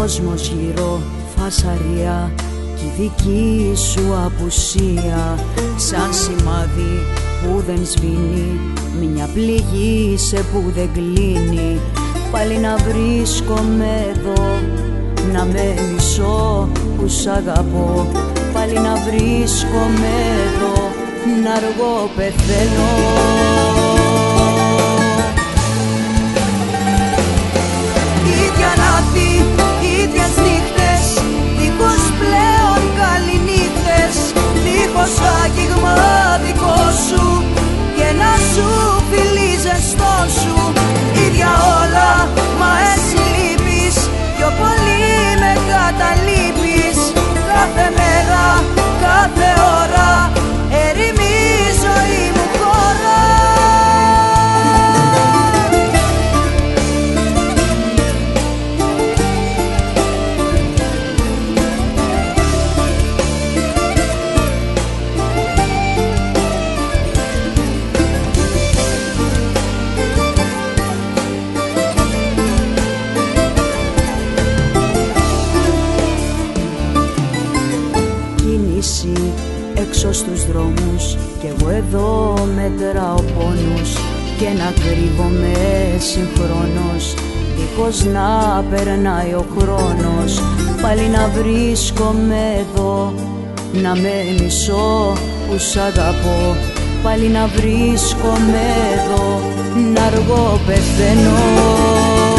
κόσμος γύρω φασαρία κι η δική σου απουσία σαν σημάδι που δεν σβήνει, μια πληγή σε που δεν κλείνει. Πάλι να βρίσκομαι εδώ, να με μισώ που σ' αγαπώ. Πάλι να βρίσκομαι εδώ, να αργώ πεθαίνω. Ίδια να'θη, ίδιες νύχτες, δίχως πλέον καληνύχτες, δίχως άγγιγμα δικό σου και να σου φιλί ζεστό σου. Ίδια όλα, μα εσύ λείπεις, πιο πολύ με καταλείπεις. Κάθε μέρα, κάθε ώρα, ερημεί η ζωή μου χώρα. Έξω στους δρόμους κι εγώ εδώ μετράω πόνους και να κρύβομαι συγχρόνως δίχως να περνάει ο χρόνος. Πάλι να βρίσκομαι εδώ, να με μισώ που σ' αγαπώ. Πάλι να βρίσκομαι εδώ, να αργώ πεθαίνω.